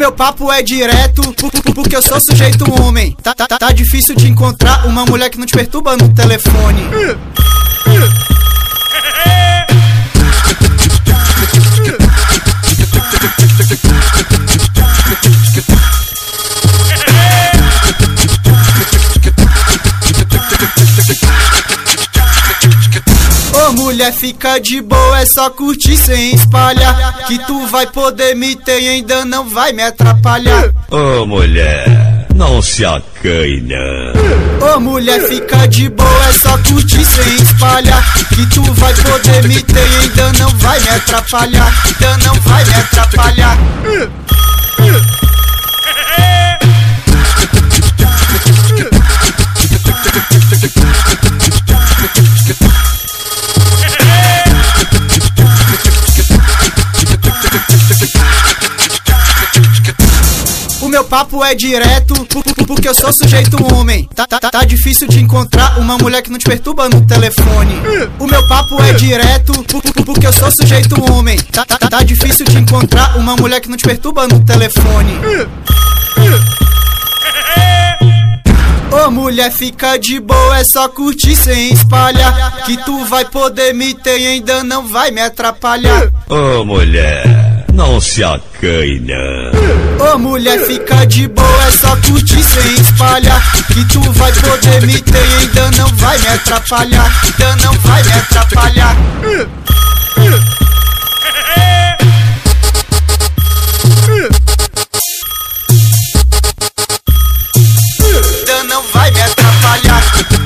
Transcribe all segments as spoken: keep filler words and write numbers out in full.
meu papo é direto, porque eu sou sujeito homem. Tá, tá, tá difícil de encontrar uma mulher que não te perturba no telefone. Ô mulher, fica de boa, é só curtir sem espalhar, que tu vai poder me ter e ainda não vai me atrapalhar. Ô mulher, não se acanhe não. Ô mulher, fica de boa, é só curtir sem espalhar, que tu vai poder me ter e ainda não vai me atrapalhar. Ainda não vai me atrapalhar. O meu papo é direto, porque eu sou sujeito homem. Tá, tá, tá difícil de encontrar uma mulher que não te perturba no telefone. O meu papo é direto, porque eu sou sujeito homem. Tá, tá, tá difícil de encontrar uma mulher que não te perturba no telefone. Ô mulher, fica de boa, é só curtir sem espalhar, que tu vai poder me ter e ainda não vai me atrapalhar. Ô mulher, não se acanhe não. Ô mulher, fica de boa, é só curtir sem espalhar, que tu vai poder me ter e ainda não vai me atrapalhar. Ainda não vai me atrapalhar. Ainda não vai me atrapalhar.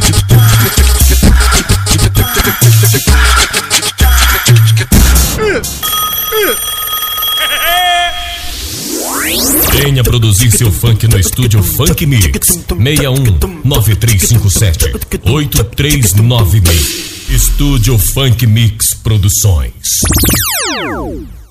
Venha produzir seu funk no estúdio Funk Mix seis um nove três cinco sete oito três nove seis. Estúdio Funk Mix Produções.